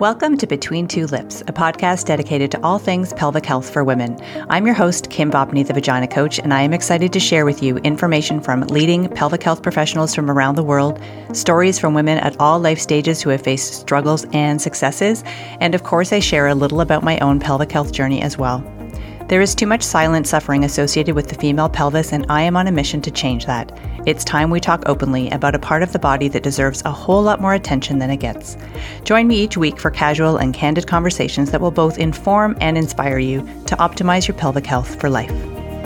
Welcome to Between Two Lips, a podcast dedicated to all things pelvic health for women. I'm your host, Kim Bopney, the Vagina Coach, and I am excited to share with you information from leading pelvic health professionals from around the world, stories from women at all life stages who have faced struggles and successes, and of course, I share a little about my own pelvic health journey as well. There is too much silent suffering associated with the female pelvis, and I am on a mission to change that. It's time we talk openly about a part of the body that deserves a whole lot more attention than it gets. Join me each week for casual and candid conversations that will both inform and inspire you to optimize your pelvic health for life.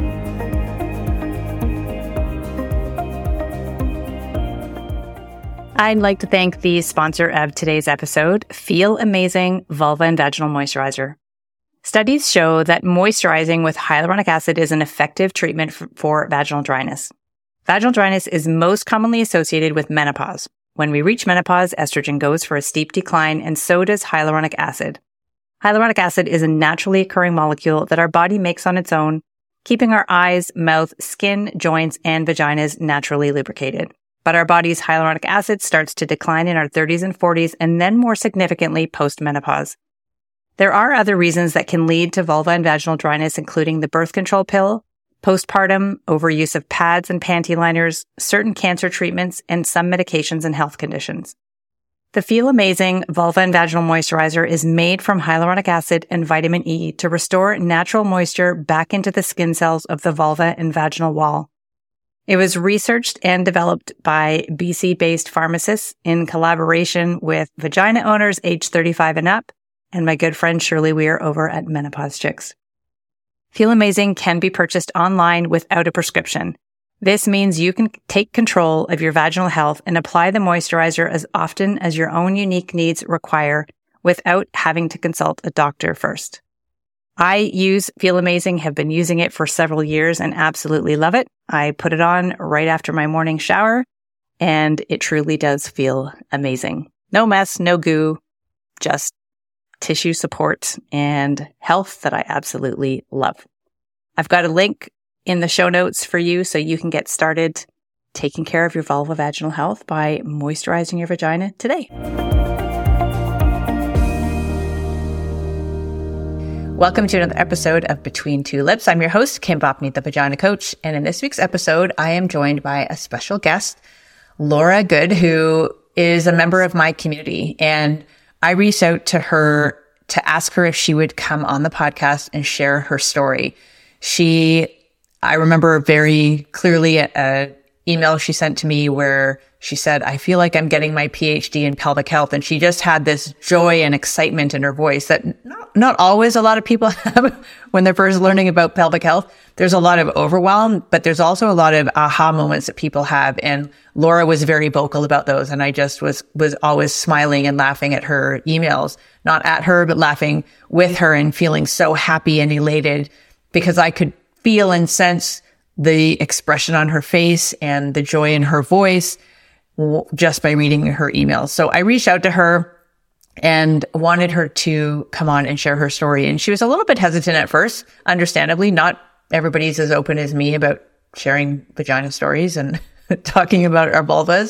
I'd like to thank the sponsor of today's episode, Feel Amazing Vulva and Vaginal Moisturizer. Studies show that moisturizing with hyaluronic acid is an effective treatment for vaginal dryness. Vaginal dryness is most commonly associated with menopause. When we reach menopause, estrogen goes for a steep decline, and so does hyaluronic acid. Hyaluronic acid is a naturally occurring molecule that our body makes on its own, keeping our eyes, mouth, skin, joints, and vaginas naturally lubricated. But our body's hyaluronic acid starts to decline in our 30s and 40s, and then more significantly post-menopause. There are other reasons that can lead to vulva and vaginal dryness, including the birth control pill, postpartum, overuse of pads and panty liners, certain cancer treatments, and some medications and health conditions. The Feel Amazing Vulva and Vaginal Moisturizer is made from hyaluronic acid and vitamin E to restore natural moisture back into the skin cells of the vulva and vaginal wall. It was researched and developed by BC-based pharmacists in collaboration with vagina owners age 35 and up, and my good friend Shirley Weir over at Menopause Chicks. Feel Amazing can be purchased online without a prescription. This means you can take control of your vaginal health and apply the moisturizer as often as your own unique needs require without having to consult a doctor first. I use Feel Amazing, have been using it for several years and absolutely love it. I put it on right after my morning shower, and it truly does feel amazing. No mess, no goo, just tissue support and health that I absolutely love. I've got a link in the show notes for you so you can get started taking care of your vulva-vaginal health by moisturizing your vagina today. Welcome to another episode of Between Two Lips. I'm your host, Kim Bopney, the Vagina Coach, and in this week's episode, I am joined by a special guest, Laura Good, who is a member of my community, and I reached out to her to ask her if she would come on the podcast and share her story. I remember very clearly an email she sent to me where she said, I feel like I'm getting my PhD in pelvic health. And she just had this joy and excitement in her voice that not always a lot of people have when they're first learning about pelvic health. There's a lot of overwhelm, but there's also a lot of aha moments that people have. And Laura was very vocal about those. And I just was always smiling and laughing at her emails, not at her, but laughing with her and feeling so happy and elated because I could feel and sense the expression on her face and the joy in her voice just by reading her emails. So I reached out to her and wanted her to come on and share her story. And she was a little bit hesitant at first, understandably. Not everybody's as open as me about sharing vagina stories and talking about our vulvas.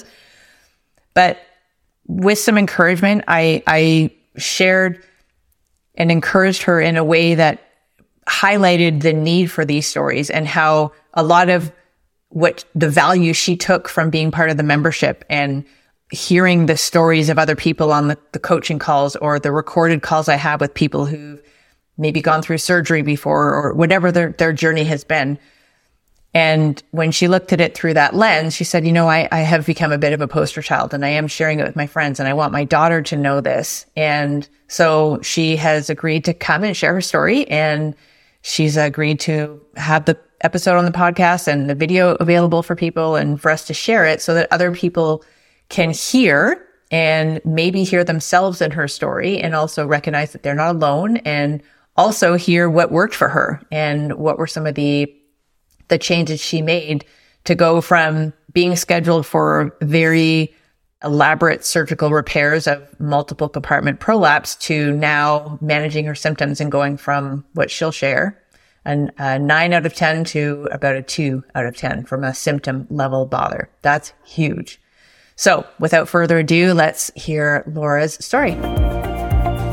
But with some encouragement, I shared and encouraged her in a way that highlighted the need for these stories and how a lot of what the value she took from being part of the membership and hearing the stories of other people on the coaching calls or the recorded calls I have with people who've maybe gone through surgery before or whatever their journey has been. And when she looked at it through that lens, she said, I have become a bit of a poster child and I am sharing it with my friends and I want my daughter to know this. And so she has agreed to come and share her story, and she's agreed to have the episode on the podcast and the video available for people and for us to share it so that other people can hear and maybe hear themselves in her story and also recognize that they're not alone and also hear what worked for her and what were some of the changes she made to go from being scheduled for very elaborate surgical repairs of multiple compartment prolapse to now managing her symptoms and going from what she'll share, a 9 out of 10 to about a 2 out of 10 from a symptom level bother. That's huge. So without further ado, let's hear Laura's story.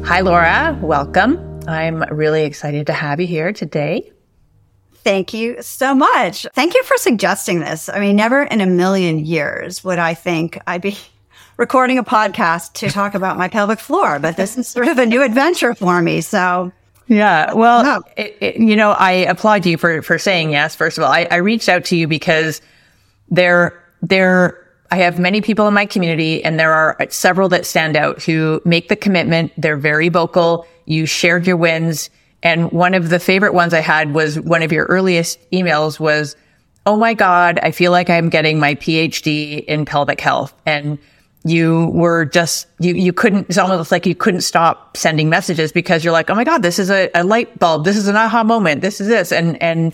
Hi, Laura. Welcome. I'm really excited to have you here today. Thank you so much. Thank you for suggesting this. I mean, never in a million years would I think I'd be recording a podcast to talk about my pelvic floor, but this is sort of a new adventure for me. So yeah, well, I applaud you for saying yes. First of all, I reached out to you because I have many people in my community, and there are several that stand out who make the commitment. They're very vocal. You shared your wins. And one of the favorite ones I had was one of your earliest emails was, "Oh my God, I feel like I'm getting my PhD in pelvic health." And you were just, you couldn't, it's almost like you couldn't stop sending messages because you're like, "Oh my God, this is a light bulb. This is an aha moment. This is this." And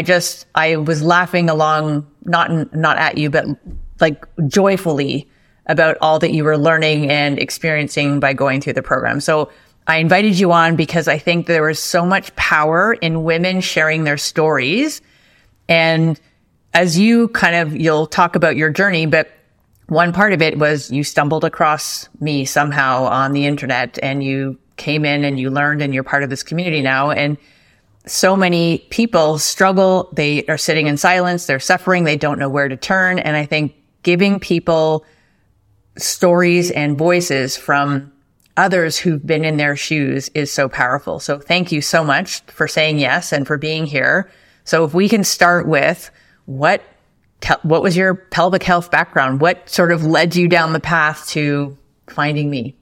I was laughing along, not at you, but like joyfully about all that you were learning and experiencing by going through the program. So I invited you on because I think there was so much power in women sharing their stories. And as you'll talk about your journey, but one part of it was you stumbled across me somehow on the internet and you came in and you learned and you're part of this community now. And so many people struggle. They are sitting in silence. They're suffering. They don't know where to turn. And I think giving people stories and voices from others who've been in their shoes is so powerful. So thank you so much for saying yes and for being here. So if we can start with what was your pelvic health background? What sort of led you down the path to finding me?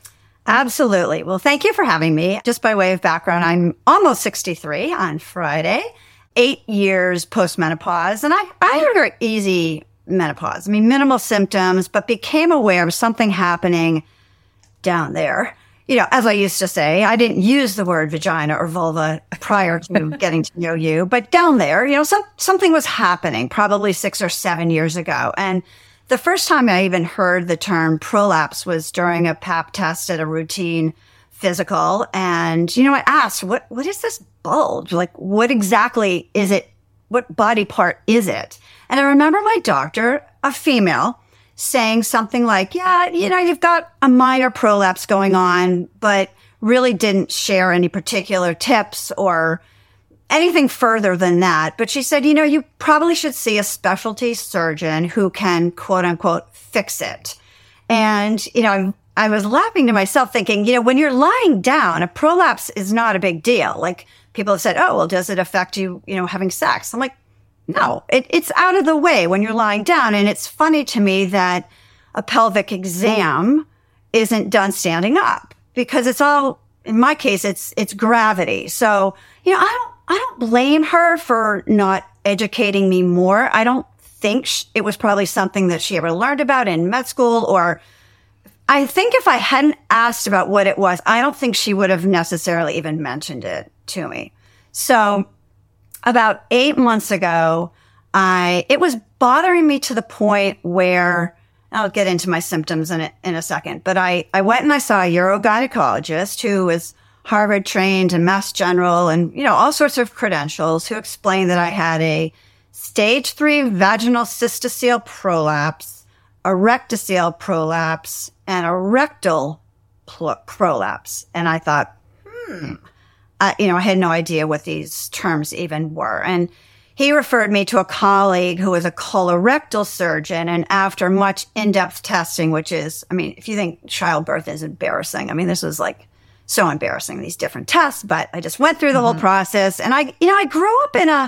Absolutely. Well, thank you for having me. Just by way of background, I'm almost 63 on Friday, 8 years postmenopause, and I had a very easy menopause. I mean, minimal symptoms, but became aware of something happening down there. You know, as I used to say, I didn't use the word vagina or vulva prior to getting to know you, but down there, something was happening probably 6 or 7 years ago. And the first time I even heard the term prolapse was during a pap test at a routine physical. And, I asked, what is this bulge? Like, what exactly is it? What body part is it? And I remember my doctor, a female, saying something like, "Yeah, you've got a minor prolapse going on," but really didn't share any particular tips or anything further than that. But she said, "You probably should see a specialty surgeon who can, quote unquote, fix it." And, I was laughing to myself thinking, when you're lying down, a prolapse is not a big deal. Like people have said, "Oh, well, does it affect you, having sex?" I'm like, no, it's out of the way when you're lying down. And it's funny to me that a pelvic exam isn't done standing up because it's all, in my case, it's gravity. So, I don't blame her for not educating me more. I don't think it was probably something that she ever learned about in med school, or I think if I hadn't asked about what it was, I don't think she would have necessarily even mentioned it to me. So about 8 months ago, it was bothering me to the point where, I'll get into my symptoms in a second, but I went and I saw a urogynecologist who was Harvard trained and Mass General and, all sorts of credentials, who explained that I had a stage 3 vaginal cystocele prolapse, a rectocele prolapse, and a rectal prolapse. And I thought, I had no idea what these terms even were. And he referred me to a colleague who was a colorectal surgeon. And after much in-depth testing, which is, if you think childbirth is embarrassing, this was like so embarrassing, these different tests, but I just went through the whole process. And I grew up in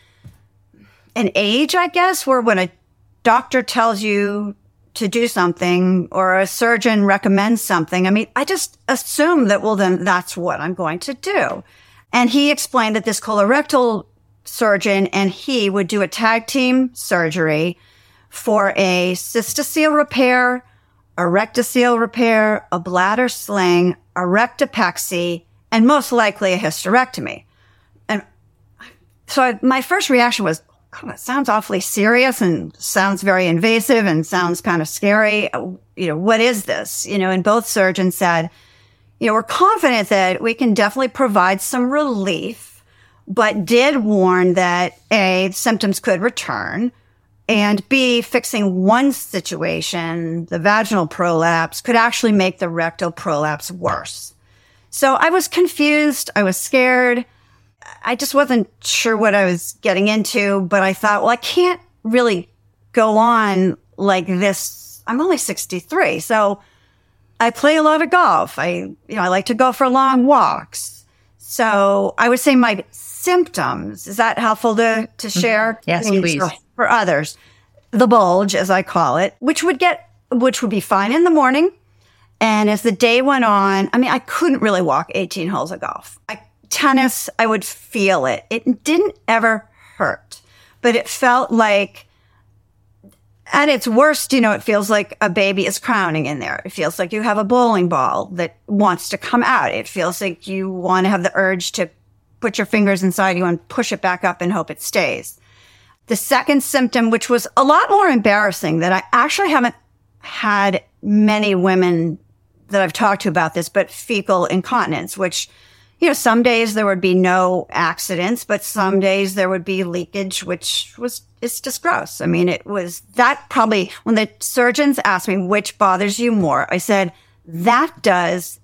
an age, I guess, where when a doctor tells you to do something or a surgeon recommends something, I just assume that, well, then that's what I'm going to do. And he explained that this colorectal surgeon and he would do a tag team surgery for a cystocele repair, a rectocele repair, a bladder sling, a rectopexy, and most likely a hysterectomy. And so my first reaction was, oh, it sounds awfully serious and sounds very invasive and sounds kind of scary. What is this? And both surgeons said, we're confident that we can definitely provide some relief, but did warn that A, symptoms could return, and B, fixing one situation, the vaginal prolapse, could actually make the rectal prolapse worse. So I was confused. I was scared. I just wasn't sure what I was getting into, but I thought, well, I can't really go on like this. I'm only 63. So I play a lot of golf. I like to go for long walks. So I would say my symptoms, is that helpful to share? Yes, please. For others, the bulge, as I call it, which would be fine in the morning. And as the day went on, I couldn't really walk 18 holes of golf. Tennis, I would feel it. It didn't ever hurt, but it felt like, at its worst, it feels like a baby is crowning in there. It feels like you have a bowling ball that wants to come out. It feels like you want to have the urge to put your fingers inside you and push it back up and hope it stays. The second symptom, which was a lot more embarrassing, that I actually haven't had many women that I've talked to about this, but fecal incontinence, which, some days there would be no accidents, but some days there would be leakage, it's just gross. It was that probably when the surgeons asked me which bothers you more, I said, that does,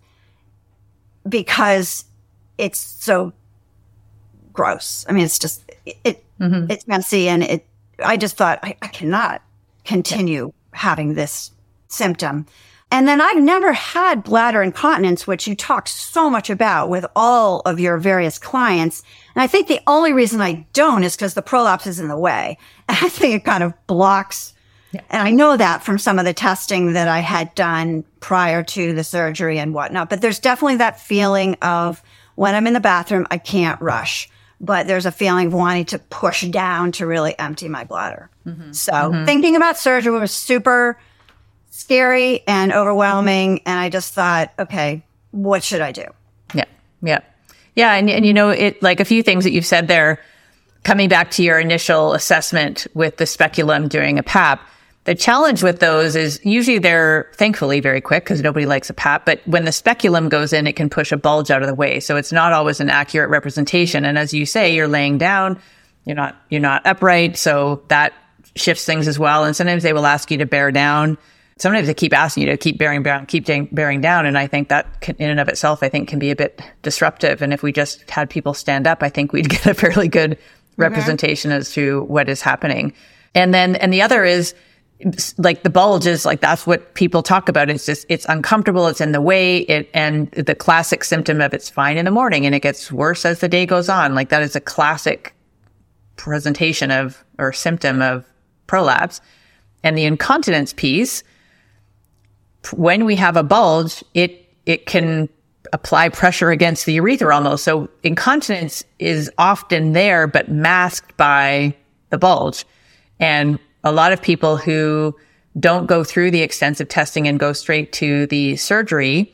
because it's so gross. It's just, it's messy, and I just thought I cannot continue having this symptom. And then I've never had bladder incontinence, which you talk so much about with all of your various clients. And I think the only reason I don't is because the prolapse is in the way. And I think it kind of blocks. Yeah. And I know that from some of the testing that I had done prior to the surgery and whatnot. But there's definitely that feeling of when I'm in the bathroom, I can't rush. But there's a feeling of wanting to push down to really empty my bladder. So thinking about surgery was super scary and overwhelming. And I just thought, okay, what should I do? Yeah. And it, like a few things that you've said there, coming back to your initial assessment with the speculum during a PAP, the challenge with those is usually they're thankfully very quick because nobody likes a PAP. But when the speculum goes in, it can push a bulge out of the way. So it's not always an accurate representation. And as you say, you're laying down, you're not upright. So that shifts things as well. And sometimes they will ask you to bear down. Sometimes they keep asking you to keep bearing down. And I think that can, in and of itself, I think can be a bit disruptive. And if we just had people stand up, I think we'd get a fairly good representation as to what is happening. And the other is like the bulge is like, that's what people talk about. It's just, it's uncomfortable. It's in the way and the classic symptom of it's fine in the morning and it gets worse as the day goes on. Like that is a classic presentation of, or symptom of prolapse. And the incontinence piece, when we have a bulge, it can apply pressure against the urethra almost. So incontinence is often there, but masked by the bulge. And a lot of people who don't go through the extensive testing and go straight to the surgery,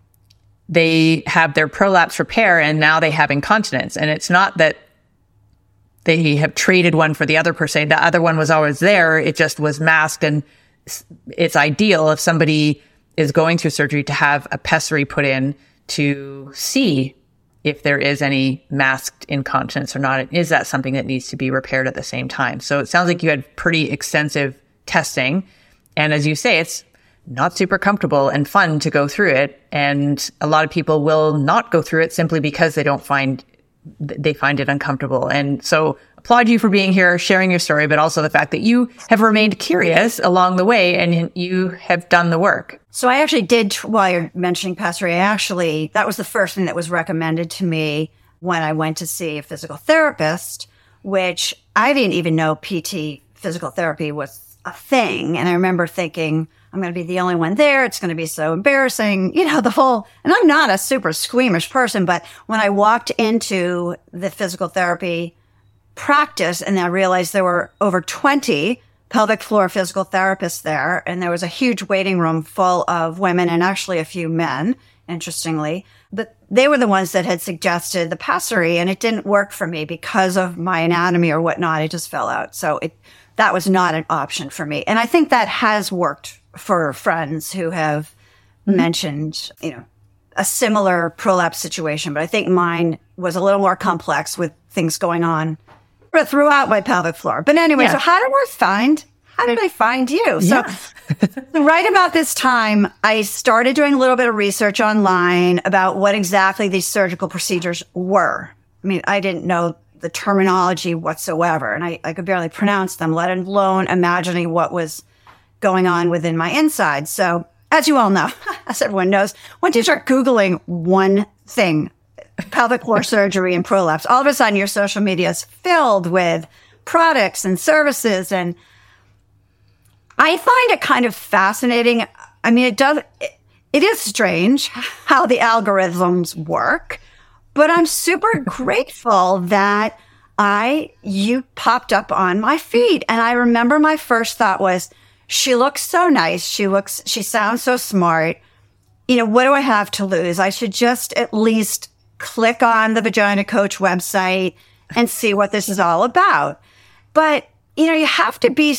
they have their prolapse repair and now they have incontinence. And it's not that they have traded one for the other per se. The other one was always there. It just was masked. And it's ideal if somebody is going through surgery to have a pessary put in to see if there is any masked incontinence or not. And is that something that needs to be repaired at the same time? So it sounds like you had pretty extensive testing. And as you say, it's not super comfortable and fun to go through it. And a lot of people will not go through it simply because they find it uncomfortable. And so applaud you for being here, sharing your story, but also the fact that you have remained curious along the way and you have done the work. So I actually did, while you're mentioning pessary, that was the first thing that was recommended to me when I went to see a physical therapist, which I didn't even know PT physical therapy was a thing. And I remember thinking, I'm going to be the only one there. It's going to be so embarrassing, and I'm not a super squeamish person, but when I walked into the physical therapy practice and I realized there were over 20 pelvic floor physical therapists there, and there was a huge waiting room full of women and actually a few men, interestingly, but they were the ones that had suggested the pessary, and it didn't work for me because of my anatomy or whatnot. It just fell out. So that was not an option for me. And I think that has worked for friends who have mentioned, a similar prolapse situation, but I think mine was a little more complex with things going on throughout my pelvic floor. But anyway, So how did I find you? So Right about this time, I started doing a little bit of research online about what exactly these surgical procedures were. I mean, I didn't know the terminology whatsoever, and I could barely pronounce them, let alone imagining what was going on within my inside. So, as you all know, as everyone knows, once you start Googling one thing, pelvic floor surgery and prolapse, all of a sudden your social media is filled with products and services. And I find it kind of fascinating. I mean, it is strange how the algorithms work, but I'm super grateful that you popped up on my feed. And I remember my first thought was, she looks so nice. She sounds so smart. You know, what do I have to lose? I should just at least click on the Vagina Coach website and see what this is all about. But, you know, you have to be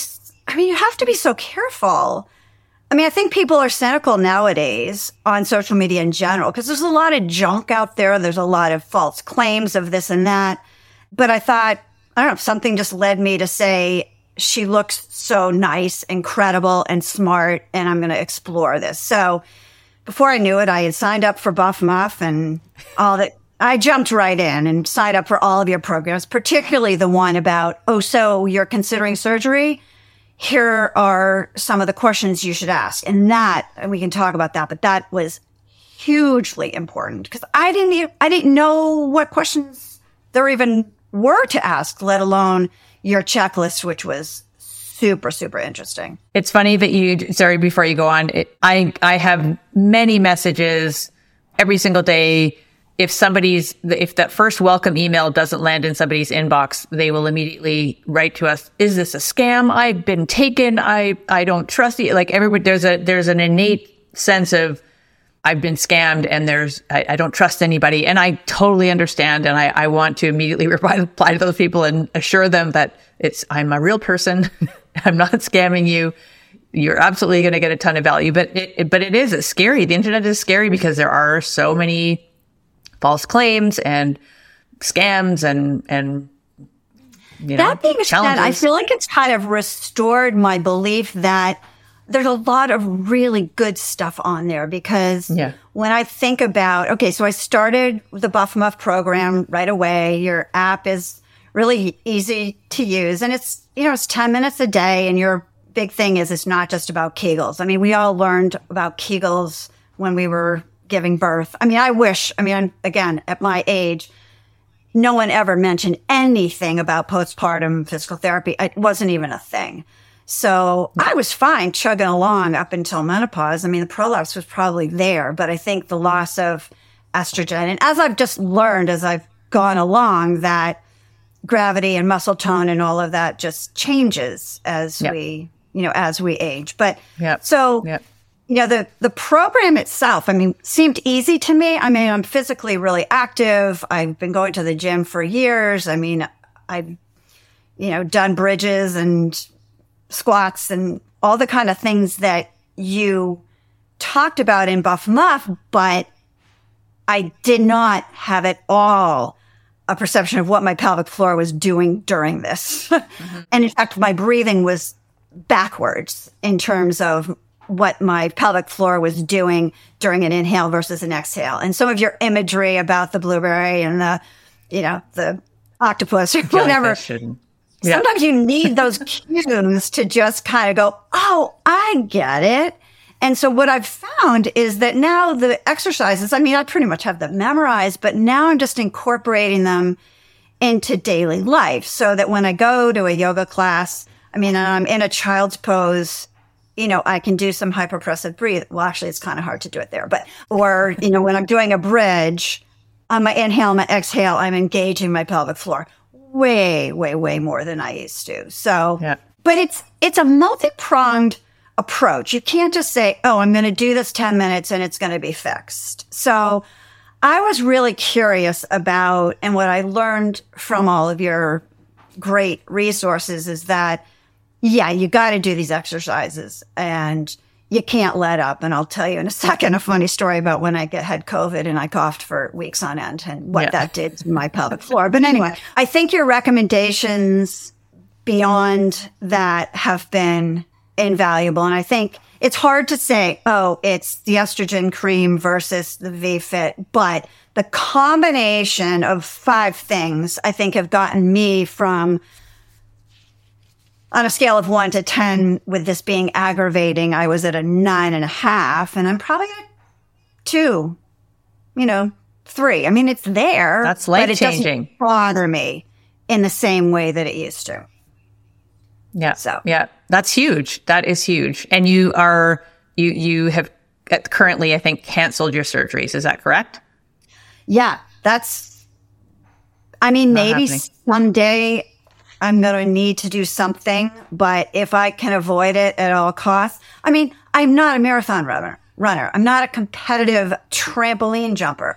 so careful. I mean, I think people are cynical nowadays on social media in general because there's a lot of junk out there. There's a lot of false claims of this and that. But I thought, I don't know, something just led me to say, she looks so nice, incredible, and smart, and I'm going to explore this. So before I knew it, I had signed up for Buff Muff and all that. I jumped right in and signed up for all of your programs, particularly the one about, so you're considering surgery? Here are some of the questions you should ask. And we can talk about that, but that was hugely important because I didn't know what questions there even were to ask, let alone your checklist, which was super, super interesting. It's funny that sorry, before you go on, I have many messages every single day. If that first welcome email doesn't land in somebody's inbox, they will immediately write to us, is this a scam? I've been taken. I don't trust you. Like everybody, there's an innate sense of I've been scammed and I don't trust anybody. And I totally understand. And I want to immediately reply to those people and assure them that I'm a real person. I'm not scamming you. You're absolutely going to get a ton of value. But it's scary. The internet is scary because there are so many false claims and scams and that being said, I feel like it's kind of restored my belief that there's a lot of really good stuff on there because when I think about, so I started the Buff Muff program right away. Your app is really easy to use and it's 10 minutes a day. And your big thing is it's not just about Kegels. I mean, we all learned about Kegels when we were giving birth. I mean, again, at my age, no one ever mentioned anything about postpartum physical therapy. It wasn't even a thing. So I was fine chugging along up until menopause. I mean, the prolapse was probably there, but I think the loss of estrogen, and as I've just learned as I've gone along, that gravity and muscle tone and all of that just changes as we age. But the program itself, I mean, seemed easy to me. I mean, I'm physically really active. I've been going to the gym for years. I mean, I've, done bridges and squats and all the kind of things that you talked about in Buff Muff, but I did not have at all a perception of what my pelvic floor was doing during this. Mm-hmm. And in fact, my breathing was backwards in terms of what my pelvic floor was doing during an inhale versus an exhale. And some of your imagery about the blueberry and the octopus or whatever. Sometimes you need those cues to just kind of go, oh, I get it. And so what I've found is that now the exercises, I mean, I pretty much have them memorized, but now I'm just incorporating them into daily life so that when I go to a yoga class, I mean, I'm in a child's pose, I can do some hyperpressive breathe. Well, actually, it's kind of hard to do it there, or when I'm doing a bridge, on my inhale, and my exhale, I'm engaging my pelvic floor way, way, way more than I used to. So, but it's a multi-pronged approach. You can't just say, I'm going to do this 10 minutes and it's going to be fixed. So I was really curious about, and what I learned from all of your great resources is that, you got to do these exercises and you can't let up. And I'll tell you in a second a funny story about when I had COVID and I coughed for weeks on end and what that did to my pelvic floor. But anyway, I think your recommendations beyond that have been invaluable. And I think it's hard to say, oh, it's the estrogen cream versus the VFit, but the combination of 5 things I think have gotten me from, on a scale of 1 to 10, with this being aggravating, I was at a 9.5, and I'm probably at 2, 3. I mean, it's there. That's life-changing. But it doesn't bother me in the same way that it used to. Yeah. So yeah, that's huge. That is huge. And you have currently, I think, canceled your surgeries. Is that correct? Yeah, maybe happening. someday I'm going to need to do something, but if I can avoid it at all costs, I'm not a marathon runner. I'm not a competitive trampoline jumper.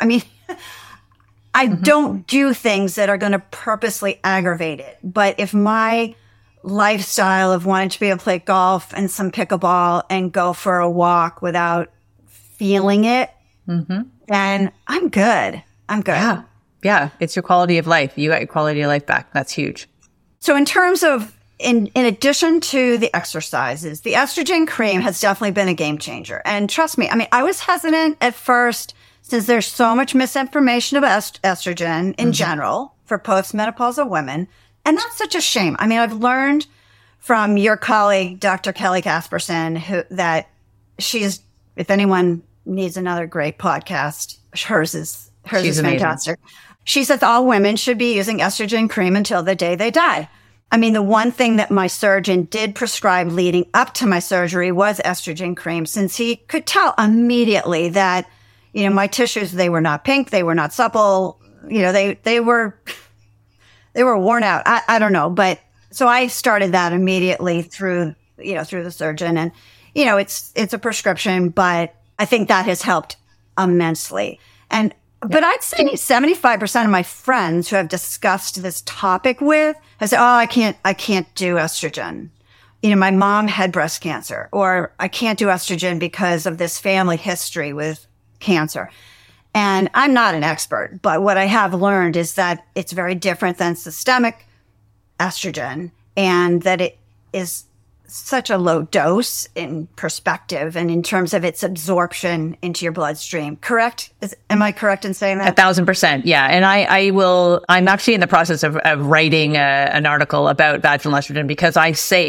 I don't do things that are going to purposely aggravate it. But if my lifestyle of wanting to be able to play golf and some pickleball and go for a walk without feeling it, then I'm good. Yeah. It's your quality of life. You got your quality of life back. That's huge. So in terms of, in addition to the exercises, the estrogen cream has definitely been a game changer. And trust me, I was hesitant at first since there's so much misinformation about estrogen in general for postmenopausal women. And that's such a shame. I've learned from your colleague, Dr. Kelly Casperson, that she's, if anyone needs another great podcast, hers is fantastic. She says all women should be using estrogen cream until the day they die. The one thing that my surgeon did prescribe leading up to my surgery was estrogen cream, since he could tell immediately that, my tissues, they were not pink, they were not supple, they were worn out. I don't know. But so I started that immediately through the surgeon, and, it's a prescription, but I think that has helped immensely. But I'd say 75% of my friends who have discussed this topic with have said, I can't do estrogen. My mom had breast cancer, or I can't do estrogen because of this family history with cancer. And I'm not an expert, but what I have learned is that it's very different than systemic estrogen, and that it is such a low dose in perspective and in terms of its absorption into your bloodstream. Correct? Am I correct in saying that? 1,000%. Yeah. And I'm actually in the process of writing an article about vaginal estrogen, because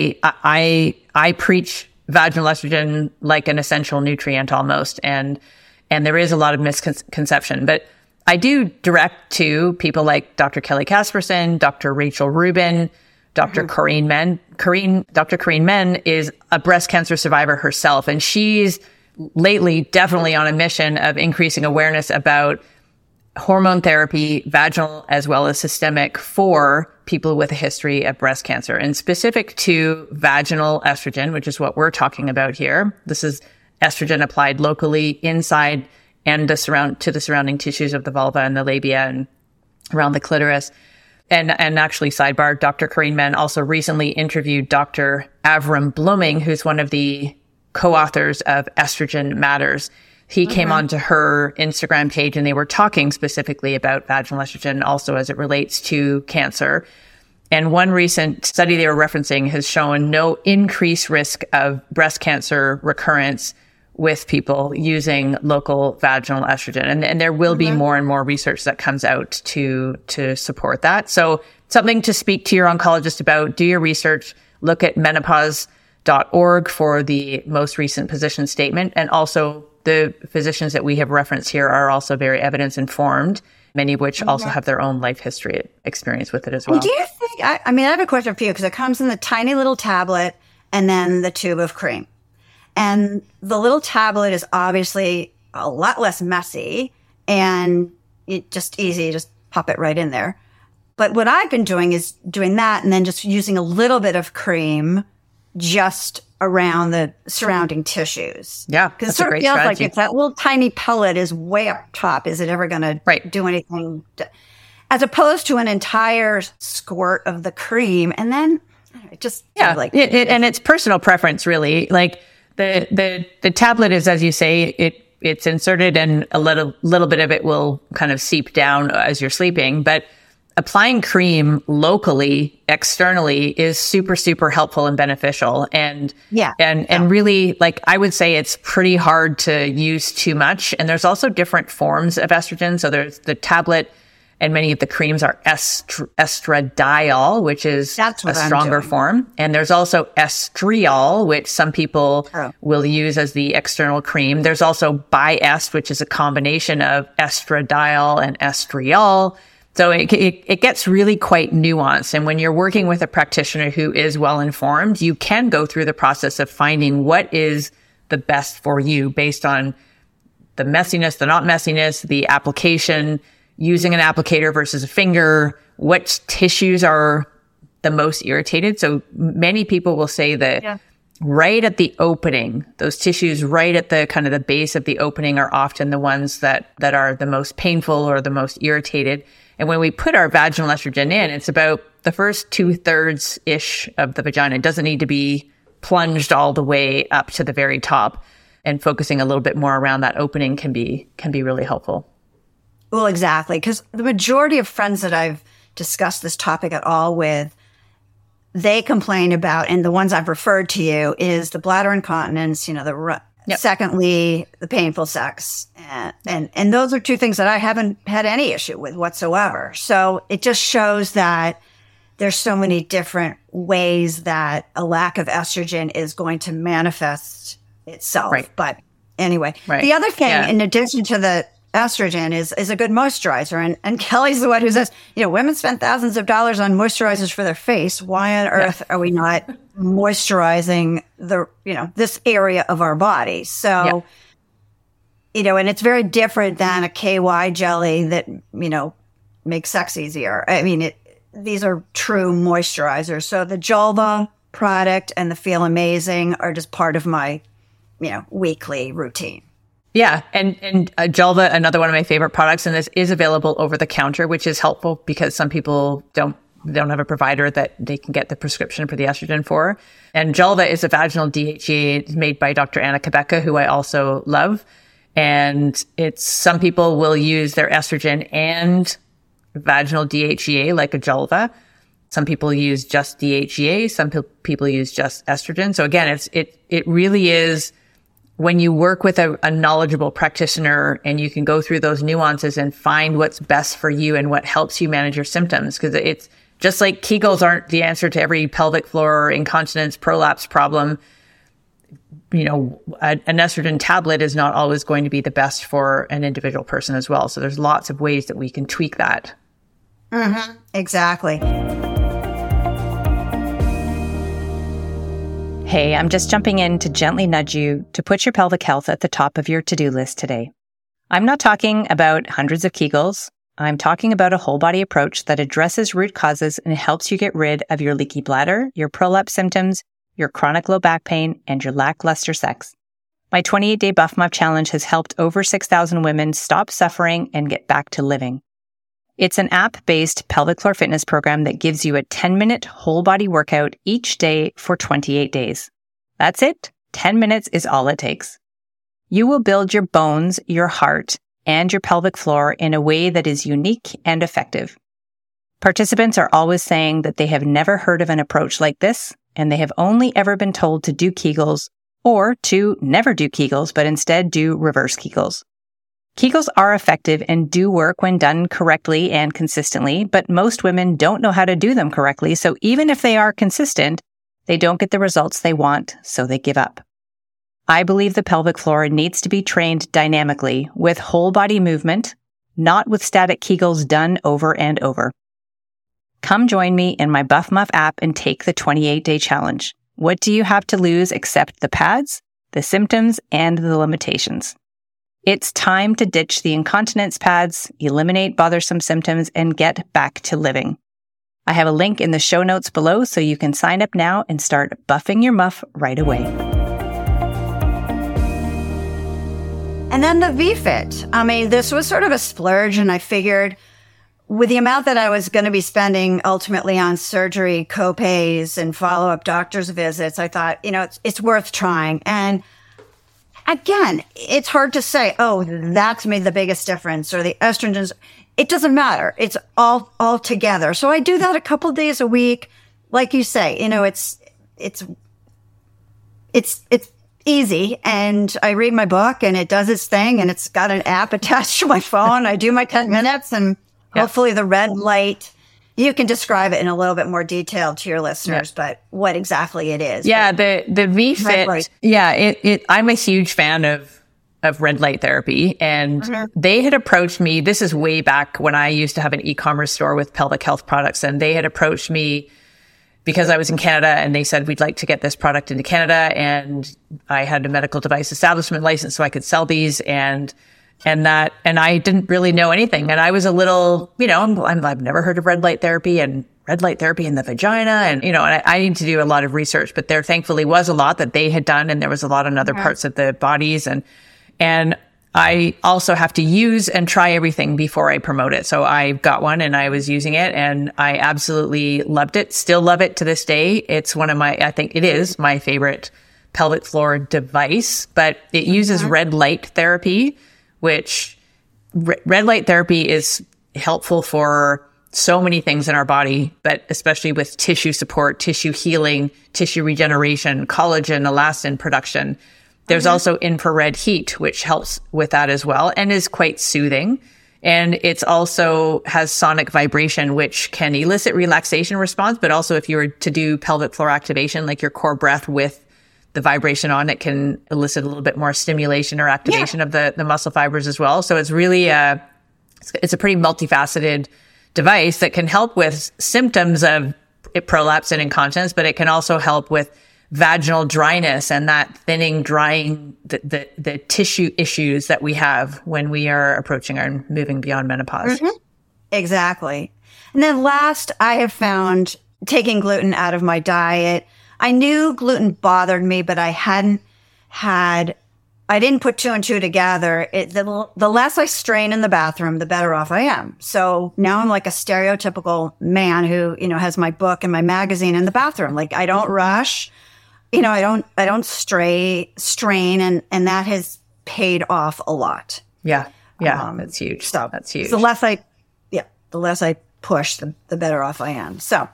I preach vaginal estrogen like an essential nutrient almost. And there is a lot of misconception, but I do direct to people like Dr. Kelly Casperson, Dr. Rachel Rubin, Dr. Corinne Men. Dr. Corinne Men is a breast cancer survivor herself, and she's lately definitely on a mission of increasing awareness about hormone therapy, vaginal as well as systemic, for people with a history of breast cancer, and specific to vaginal estrogen, which is what we're talking about here. This is estrogen applied locally inside and to the surrounding tissues of the vulva and the labia and around the clitoris. And actually, sidebar, Dr. Corinne Men also recently interviewed Dr. Avram Bluming, who's one of the co-authors of Estrogen Matters. He came onto her Instagram page, and they were talking specifically about vaginal estrogen also as it relates to cancer. And one recent study they were referencing has shown no increased risk of breast cancer recurrence with people using local vaginal estrogen. And there will be more and more research that comes out to support that. So something to speak to your oncologist about. Do your research, look at menopause.org for the most recent position statement. And also the physicians that we have referenced here are also very evidence informed, many of which also have their own life history experience with it as well. And do you think, I have a question for you, because it comes in the tiny little tablet and then the tube of cream. And the little tablet is obviously a lot less messy and it's just easy, just pop it right in there. But what I've been doing is doing that and then just using a little bit of cream just around the surrounding tissues. Yeah, because it sort of feels strategy. Like if that little tiny pellet is way up top, is it ever going to do anything? As opposed to an entire squirt of the cream, and then it just and it's personal preference, really. Like the tablet is, as you say, it's inserted, and a little bit of it will kind of seep down as you're sleeping, but applying cream locally, externally is super, super helpful and beneficial. And really, like, I would say it's pretty hard to use too much. And there's also different forms of estrogen. So there's the tablet, and many of the creams are estradiol, which is a stronger form. And there's also estriol, which some people will use as the external cream. There's also Biest, which is a combination of estradiol and estriol. So it gets really quite nuanced. And when you're working with a practitioner who is well informed, you can go through the process of finding what is the best for you based on the messiness, the not messiness, the application, using an applicator versus a finger, what tissues are the most irritated. So many people will say that right at the opening, those tissues right at the kind of the base of the opening are often the ones that are the most painful or the most irritated. And when we put our vaginal estrogen in, it's about the first 2/3-ish of the vagina. It doesn't need to be plunged all the way up to the very top. And focusing a little bit more around that opening can be really helpful. Well, exactly. Because the majority of friends that I've discussed this topic at all with, they complain about, and the ones I've referred to you, is the bladder incontinence, secondly, the painful sex. And those are two things that I haven't had any issue with whatsoever. So it just shows that there's so many different ways that a lack of estrogen is going to manifest itself. Right. But anyway, the other thing, in addition to the estrogen, is a good moisturizer. And Kelly's the one who says, women spend thousands of dollars on moisturizers for their face. Why on earth are we not moisturizing this area of our body? So, and it's very different than a KY jelly that, makes sex easier. I mean, these are true moisturizers. So the Julva product and the Feel Amazing are just part of my, weekly routine. Yeah. And Julva, another one of my favorite products, and this is available over the counter, which is helpful because some people don't have a provider that they can get the prescription for the estrogen for. And Julva is a vaginal DHEA. It's made by Dr. Anna Cabeca, who I also love. And some people will use their estrogen and vaginal DHEA like a Julva. Some people use just DHEA. Some people use just estrogen. So again, it really is, when you work with a knowledgeable practitioner and you can go through those nuances and find what's best for you and what helps you manage your symptoms. Because it's just like Kegels aren't the answer to every pelvic floor or incontinence prolapse problem. An estrogen tablet is not always going to be the best for an individual person as well. So there's lots of ways that we can tweak that. Mm-hmm. Exactly. Hey, I'm just jumping in to gently nudge you to put your pelvic health at the top of your to-do list today. I'm not talking about hundreds of Kegels. I'm talking about a whole body approach that addresses root causes and helps you get rid of your leaky bladder, your prolapse symptoms, your chronic low back pain, and your lackluster sex. My 28-day Buff Muff Challenge has helped over 6,000 women stop suffering and get back to living. It's an app-based pelvic floor fitness program that gives you a 10-minute whole body workout each day for 28 days. That's it. 10 minutes is all it takes. You will build your bones, your heart, and your pelvic floor in a way that is unique and effective. Participants are always saying that they have never heard of an approach like this, and they have only ever been told to do Kegels or to never do Kegels, but instead do reverse Kegels. Kegels are effective and do work when done correctly and consistently, but most women don't know how to do them correctly, so even if they are consistent, they don't get the results they want, so they give up. I believe the pelvic floor needs to be trained dynamically with whole body movement, not with static Kegels done over and over. Come join me in my Buff Muff app and take the 28-day challenge. What do you have to lose except the pads, the symptoms, and the limitations? It's time to ditch the incontinence pads, eliminate bothersome symptoms, and get back to living. I have a link in the show notes below so you can sign up now and start buffing your muff right away. And then the VFit. I mean, this was sort of a splurge, and I figured with the amount that I was going to be spending ultimately on surgery, copays, and follow-up doctor's visits, I thought, it's worth trying. And again, it's hard to say, oh, that's made the biggest difference, or the estrogens. It doesn't matter. It's all together. So I do that a couple days a week. Like you say, it's easy. And I read my book and it does its thing, and it's got an app attached to my phone. I do my 10 minutes, and hopefully the red light, you can describe it in a little bit more detail to your listeners, but what exactly it is. Yeah. The VFit. Yeah. I'm a huge fan of red light therapy, and they had approached me. This is way back when I used to have an e-commerce store with pelvic health products, and they had approached me because I was in Canada, and they said, we'd like to get this product into Canada. And I had a medical device establishment license so I could sell these, and I didn't really know anything. And I was a little, I've never heard of red light therapy and red light therapy in the vagina. And, and I need to do a lot of research, but there thankfully was a lot that they had done. And there was a lot in other parts of the bodies. And I also have to use and try everything before I promote it. So I got one and I was using it, and I absolutely loved it. Still love it to this day. It's I think it is my favorite pelvic floor device, but it uses red light therapy, which red light therapy is helpful for so many things in our body, but especially with tissue support, tissue healing, tissue regeneration, collagen, elastin production. There's also infrared heat, which helps with that as well and is quite soothing. And it's also has sonic vibration, which can elicit relaxation response. But also if you were to do pelvic floor activation, like your core breath with the vibration on, it can elicit a little bit more stimulation or activation of the muscle fibers as well. So it's really it's a pretty multifaceted device that can help with symptoms of prolapse and incontinence, but it can also help with vaginal dryness and that thinning, drying, the tissue issues that we have when we are approaching or moving beyond menopause. Exactly. And then last, I have found taking gluten out of my diet. I knew gluten bothered me, but I didn't put two and two together. The less I strain in the bathroom, the better off I am. So now I'm like a stereotypical man who, has my book and my magazine in the bathroom. Like I don't rush. I don't strain, and that has paid off a lot. Yeah. That's huge. That's huge. The less I push, the better off I am. So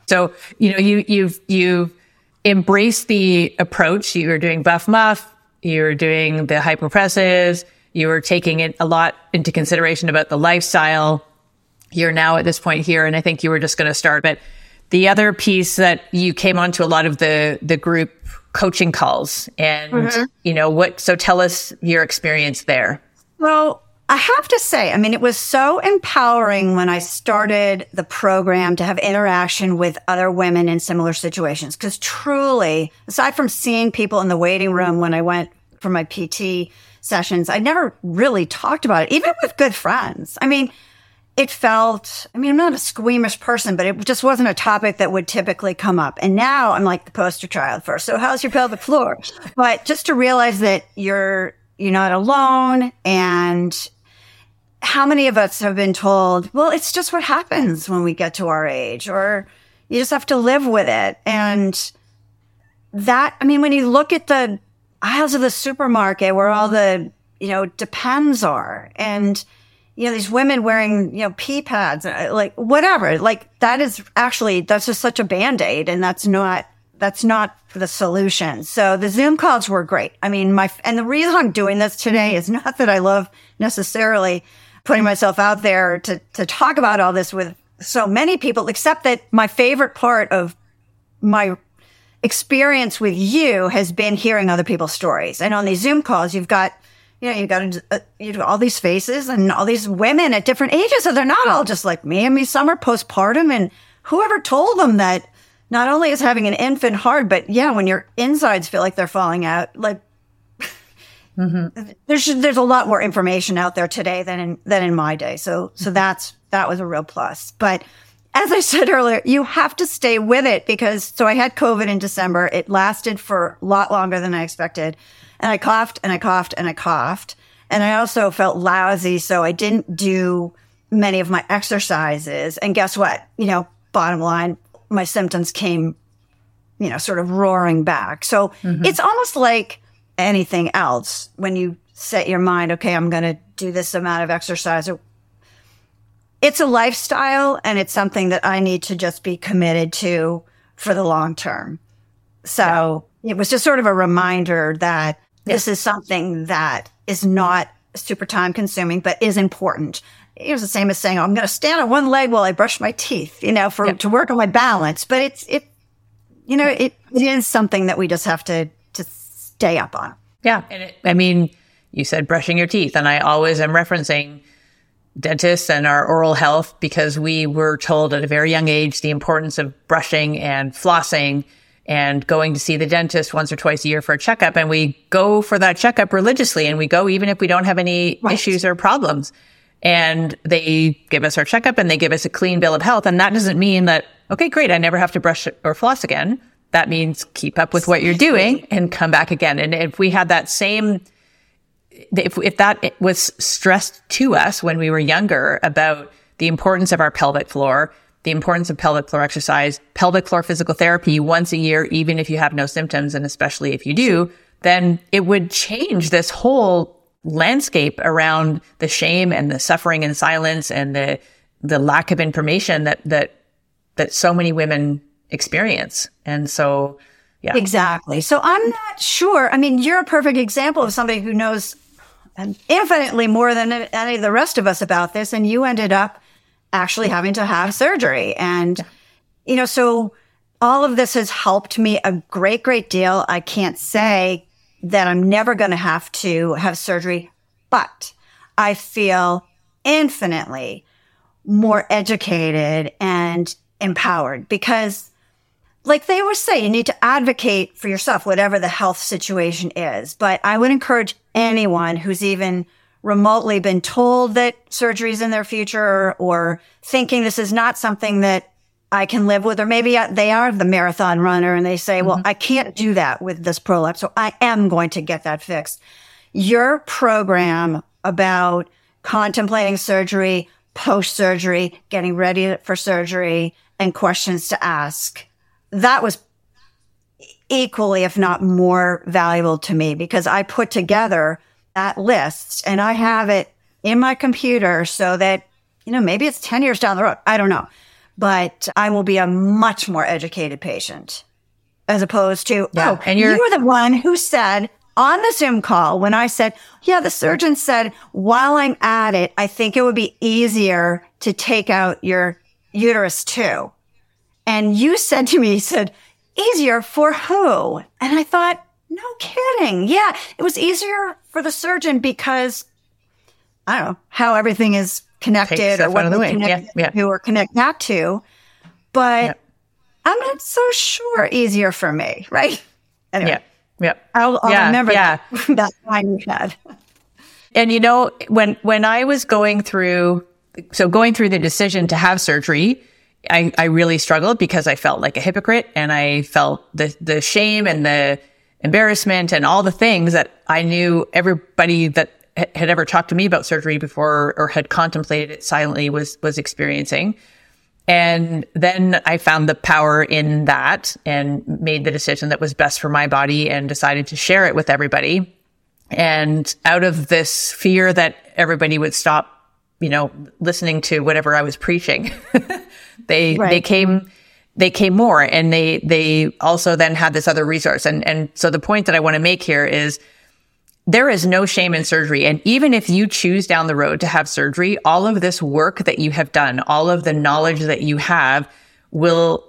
you've embraced the approach. You were doing Buff Muff. You were doing the hypopressives. You were taking it a lot into consideration about the lifestyle. You're now at this point here, and I think you were just going to start. But the other piece that you came onto a lot of the group coaching calls, and so tell us your experience there. Well, I have to say, it was so empowering when I started the program to have interaction with other women in similar situations. Because truly, aside from seeing people in the waiting room when I went for my PT sessions, I never really talked about it, even with good friends. It felt, I'm not a squeamish person, but it just wasn't a topic that would typically come up. And now I'm like the poster child for, so how's your pelvic floor? But just to realize that you're not alone. And how many of us have been told, well, it's just what happens when we get to our age, or you just have to live with it. And that, when you look at the aisles of the supermarket where all the, Depends are, and these women wearing, pee pads, like whatever, like that's just such a Band-Aid, and that's not the solution. So the Zoom calls were great. And the reason I'm doing this today is not that I love necessarily putting myself out there to talk about all this with so many people, except that my favorite part of my experience with you has been hearing other people's stories. And on these Zoom calls, you've got all these faces and all these women at different ages. So they're not all just like me. Some are postpartum, and whoever told them that not only is having an infant hard, but when your insides feel like they're falling out, like there's a lot more information out there today than in my day. So that was a real plus. But as I said earlier, you have to stay with it, because I had COVID in December. It lasted for a lot longer than I expected. And I coughed and I coughed and I coughed. And I also felt lousy. So I didn't do many of my exercises. And guess what? Bottom line, my symptoms came, sort of roaring back. So it's almost like anything else. When you set your mind, okay, I'm going to do this amount of exercise. It's a lifestyle, and it's something that I need to just be committed to for the long term. So it was just sort of a reminder that this is something that is not super time consuming, but is important. It was the same as saying, I'm going to stand on one leg while I brush my teeth, to work on my balance. But it is something that we just have to stay up on. Yeah. And you said brushing your teeth, and I always am referencing dentists and our oral health, because we were told at a very young age the importance of brushing and flossing and going to see the dentist once or twice a year for a checkup. And we go for that checkup religiously, and we go even if we don't have any issues or problems. And they give us our checkup and they give us a clean bill of health. And that doesn't mean that, okay, great, I never have to brush or floss again. That means keep up with what you're doing and come back again. And if we had that same, if that was stressed to us when we were younger about the importance of our pelvic floor, the importance of pelvic floor exercise, pelvic floor physical therapy once a year, even if you have no symptoms, and especially if you do, then it would change this whole landscape around the shame and the suffering and silence and the lack of information that so many women experience. And so, yeah. Exactly. So I'm not sure. You're a perfect example of somebody who knows infinitely more than any of the rest of us about this. And you ended up actually having to have surgery. And, so all of this has helped me a great, great deal. I can't say that I'm never going to have surgery, but I feel infinitely more educated and empowered, because like they always say, you need to advocate for yourself, whatever the health situation is. But I would encourage anyone who's even remotely been told that surgery is in their future, or thinking this is not something that I can live with, or maybe they are the marathon runner and they say, well, I can't do that with this prolapse, so I am going to get that fixed. Your program about contemplating surgery, post-surgery, getting ready for surgery, and questions to ask, that was equally, if not more valuable to me, because I put together that list and I have it in my computer so that, maybe it's 10 years down the road. I don't know. But I will be a much more educated patient, as opposed to, and you were the one who said on the Zoom call when I said, the surgeon said, while I'm at it, I think it would be easier to take out your uterus too. And you said to me, easier for who? And I thought, no kidding. Yeah, it was easier for the surgeon because I don't know how everything is connected or what we connect to or connect not to. But I'm not so sure easier for me, right? Anyway, I'll remember that time you had. And when I was going through the decision to have surgery, I really struggled because I felt like a hypocrite, and I felt the shame and the embarrassment and all the things that I knew everybody that had ever talked to me about surgery before or had contemplated it silently was experiencing. And then I found the power in that and made the decision that was best for my body and decided to share it with everybody. And out of this fear that everybody would stop, listening to whatever I was preaching, they came more, and they also then had this other resource. And so the point that I want to make here is there is no shame in surgery. And even if you choose down the road to have surgery, all of this work that you have done, all of the knowledge that you have will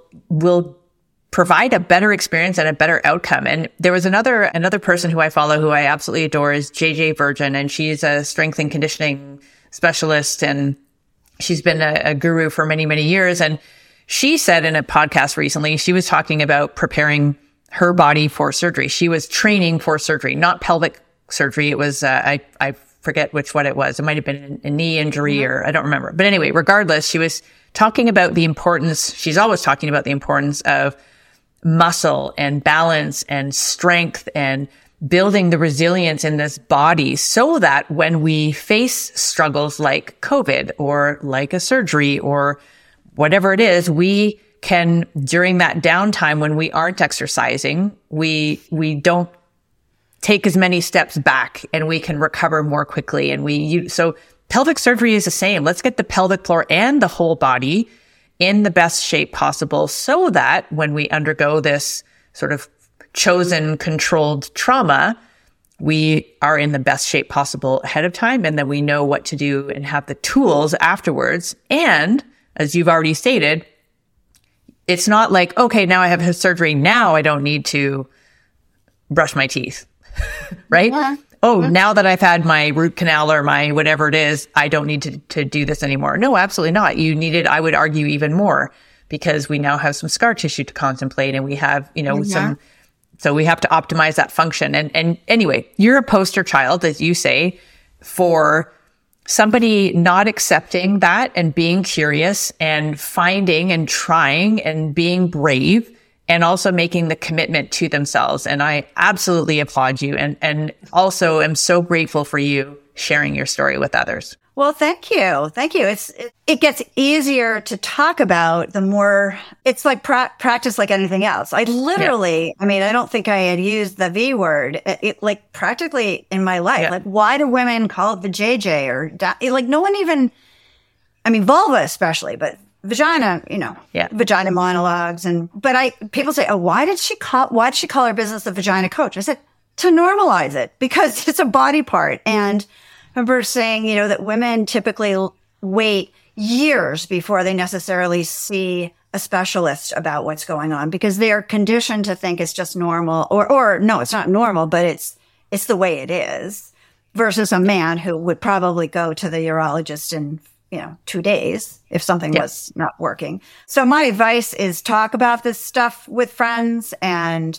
provide a better experience and a better outcome. And there was another person who I follow who I absolutely adore is JJ Virgin, and she's a strength and conditioning specialist, and she's been a guru for many, many years. And she said in a podcast recently, she was talking about preparing her body for surgery. She was training for surgery, not pelvic surgery. It was, I forget which one it was. It might have been a knee injury or I don't remember. But anyway, regardless, she was talking about the importance. She's always talking about the importance of muscle and balance and strength and building the resilience in this body so that when we face struggles like COVID or like a surgery or whatever it is, we can, during that downtime when we aren't exercising, we don't take as many steps back and we can recover more quickly. And so pelvic surgery is the same. Let's get the pelvic floor and the whole body in the best shape possible so that when we undergo this sort of chosen controlled trauma, we are in the best shape possible ahead of time. And then we know what to do and have the tools afterwards. And as you've already stated, it's not like, okay, now I have his surgery. Now I don't need to brush my teeth, right? Yeah. Oh, now that I've had my root canal or my whatever it is, I don't need to do this anymore. No, absolutely not. You need it, I would argue, even more because we now have some scar tissue to contemplate and we have, so we have to optimize that function. And anyway, you're a poster child, as you say, for somebody not accepting that and being curious and finding and trying and being brave and also making the commitment to themselves. And I absolutely applaud you and also am so grateful for you sharing your story with others. Well, thank you. Thank you. It gets easier to talk about the more, it's like practice like anything else. I literally, I don't think I had used the V word, like practically in my life. Like, why do women call it the JJ or like no one even, vulva especially, but vagina, vagina monologues. But people say, oh, why did she call her business the Vagina Coach? I said, to normalize it because it's a body part. And I remember saying, that women typically wait years before they necessarily see a specialist about what's going on because they are conditioned to think it's just normal or no, it's not normal, but it's the way it is versus a man who would probably go to the urologist in 2 days if something was not working. So my advice is talk about this stuff with friends and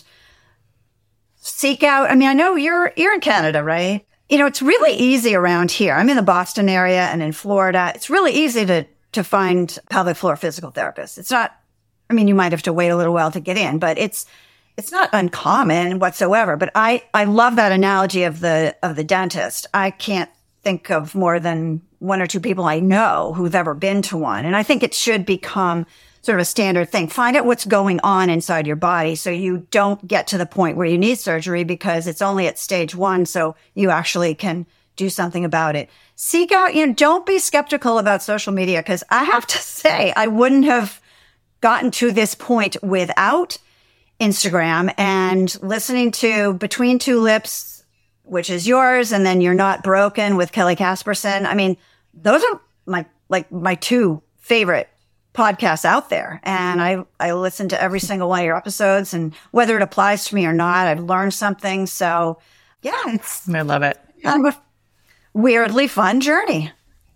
seek out. I know you're in Canada, right? It's really easy around here. I'm in the Boston area and in Florida. It's really easy to find pelvic floor physical therapists. It's not, you might have to wait a little while to get in, but it's not uncommon whatsoever. But I love that analogy of the dentist. I can't think of more than one or two people I know who've ever been to one. And I think it should become sort of a standard thing. Find out what's going on inside your body so you don't get to the point where you need surgery because it's only at stage 1. So you actually can do something about it. Seek out, don't be skeptical about social media because I have to say I wouldn't have gotten to this point without Instagram and listening to Between Two Lips, which is yours, and then You're Not Broken with Kelly Casperson. Those are my two favorite podcasts out there. And I listen to every single one of your episodes, and whether it applies to me or not, I've learned something. So I love it. Kind of a weirdly fun journey.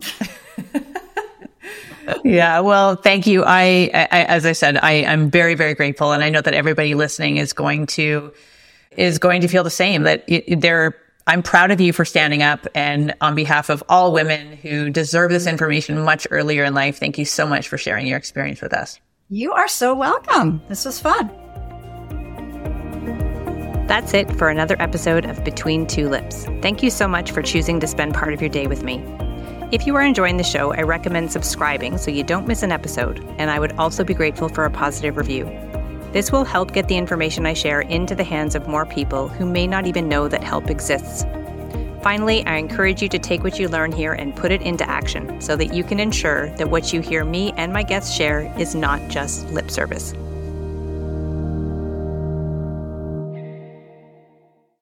Yeah. Well, thank you. I as I said, I'm very, very grateful. And I know that everybody listening is going to feel the same, that I'm proud of you for standing up, and on behalf of all women who deserve this information much earlier in life, thank you so much for sharing your experience with us. You are so welcome. This was fun. That's it for another episode of Between Two Lips. Thank you so much for choosing to spend part of your day with me. If you are enjoying the show, I recommend subscribing so you don't miss an episode, and I would also be grateful for a positive review. This will help get the information I share into the hands of more people who may not even know that help exists. Finally, I encourage you to take what you learn here and put it into action so that you can ensure that what you hear me and my guests share is not just lip service.